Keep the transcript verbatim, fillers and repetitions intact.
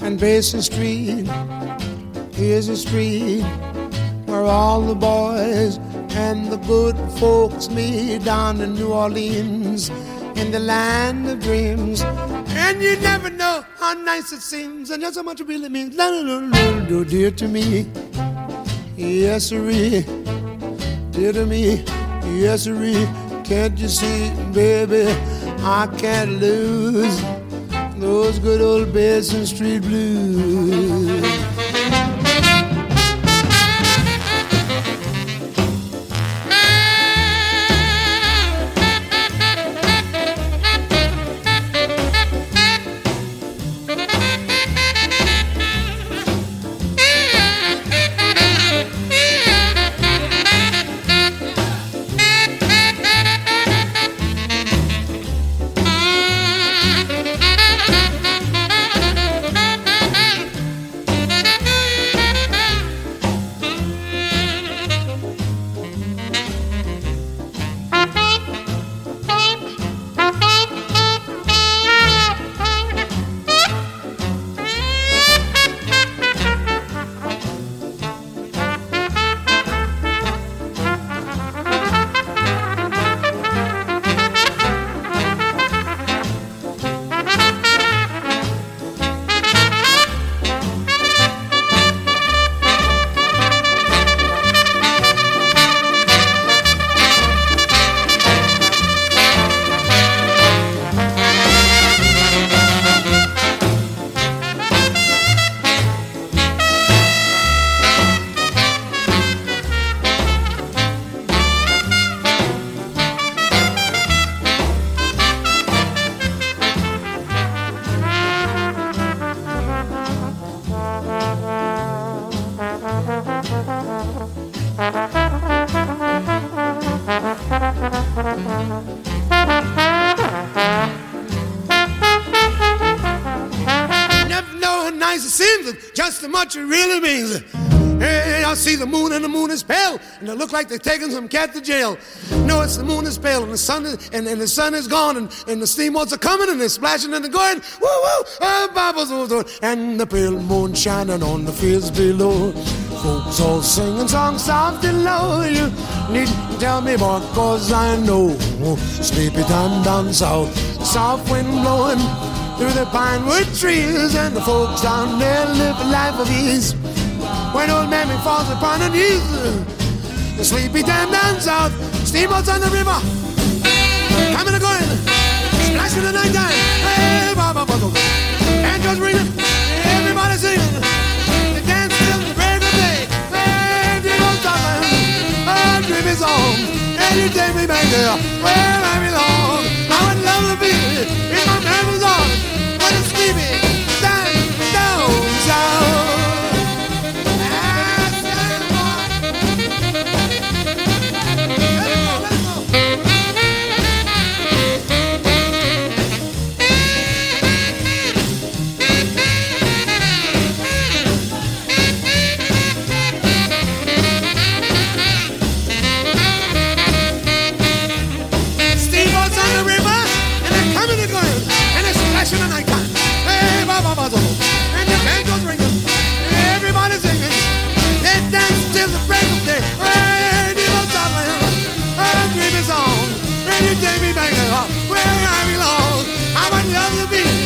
And Basin Street is a street where all the boys and the good folks meet down in New Orleans, in the land of dreams. And you never know how nice it seems, and just how much it really means. Do dear to me, yes sirree, dear to me, yes sirree. Can't you see, baby, I can't lose those good old Basin Street blues. Just how much it really means. Hey, I see the moon and the moon is pale, and it look like they're taking some cat to jail. No, it's the moon is pale, and the sun is, and, and the sun is gone, and, and the steamboats are coming, and they're splashing and they're going, woo woo, ah, bubbles, woo, woo, and the pale moon shining on the fields below. Folks all singing songs soft and low. You needn't tell me more, cause I know. Sleepy time down south, soft wind blowing through the pine wood trees, and the folks down there live a life of ease. When old Mammy falls upon her knees, the sleepy time down south, steamboats on the river, coming and going, splashing the night time. Hey, Baba Bubble, banjos ringing, everybody singing, they dance till the break of day. Hey, dear old Scotland, our dream is on, and you take me back there where I belong. I would love to be if my man was on. What a sleepy time down south. And the banjos ringing, everybody singing, they dance till the break of day. Hey, dear old Scotland, our dream is on, and you take me back there where I belong. I would love to be